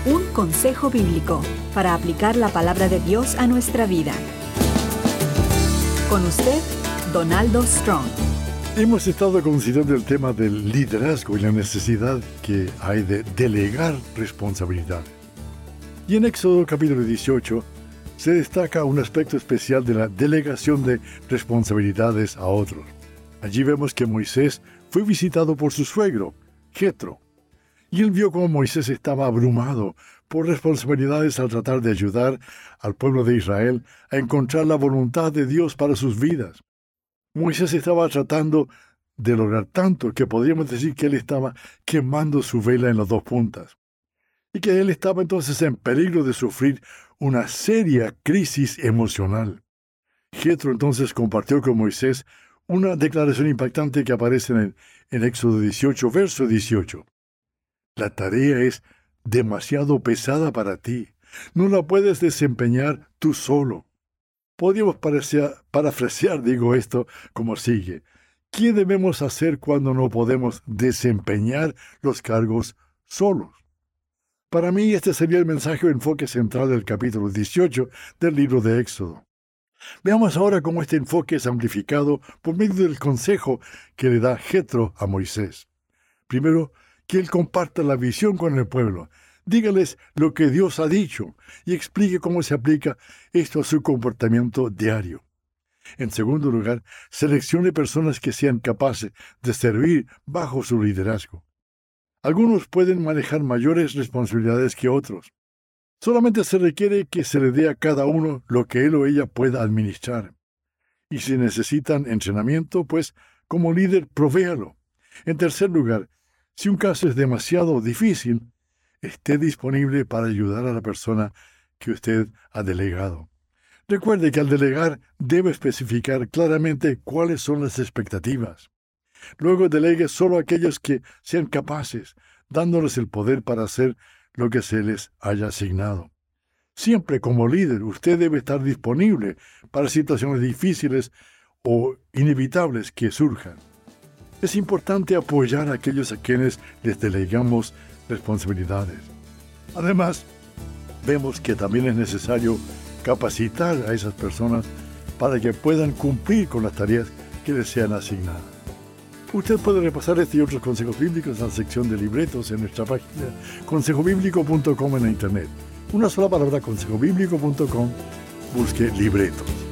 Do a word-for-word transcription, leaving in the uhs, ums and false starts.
Un consejo bíblico para aplicar la palabra de Dios a nuestra vida. Con usted, Donaldo Strong. Hemos estado considerando el tema del liderazgo y la necesidad que hay de delegar responsabilidades. Y en Éxodo capítulo dieciocho se destaca un aspecto especial de la delegación de responsabilidades a otros. Allí vemos que Moisés fue visitado por su suegro, Jetro, y él vio cómo Moisés estaba abrumado por responsabilidades al tratar de ayudar al pueblo de Israel a encontrar la voluntad de Dios para sus vidas. Moisés estaba tratando de lograr tanto que podríamos decir que él estaba quemando su vela en las dos puntas, y que él estaba entonces en peligro de sufrir una seria crisis emocional. Jetro entonces compartió con Moisés una declaración impactante que aparece en, el, en Éxodo dieciocho, verso dieciocho. La tarea es demasiado pesada para ti. No la puedes desempeñar tú solo. Podríamos parafrasear, digo esto, como sigue. ¿Qué debemos hacer cuando no podemos desempeñar los cargos solos? Para mí, este sería el mensaje o enfoque central del capítulo dieciocho del libro de Éxodo. Veamos ahora cómo este enfoque es amplificado por medio del consejo que le da Jetro a Moisés. Primero, que él comparta la visión con el pueblo. Dígales lo que Dios ha dicho y explique cómo se aplica esto a su comportamiento diario. En segundo lugar, seleccione personas que sean capaces de servir bajo su liderazgo. Algunos pueden manejar mayores responsabilidades que otros. Solamente se requiere que se le dé a cada uno lo que él o ella pueda administrar. Y si necesitan entrenamiento, pues como líder provéalo. En tercer lugar, si un caso es demasiado difícil, esté disponible para ayudar a la persona que usted ha delegado. Recuerde que al delegar debe especificar claramente cuáles son las expectativas. Luego delegue solo a aquellos que sean capaces, dándoles el poder para hacer lo que se les haya asignado. Siempre como líder, usted debe estar disponible para situaciones difíciles o inevitables que surjan. Es importante apoyar a aquellos a quienes les delegamos responsabilidades. Además, vemos que también es necesario capacitar a esas personas para que puedan cumplir con las tareas que les sean asignadas. Usted puede repasar este y otros consejos bíblicos en la sección de libretos en nuestra página consejo bíblico punto com en la internet. Una sola palabra, consejo bíblico punto com. Busque libretos.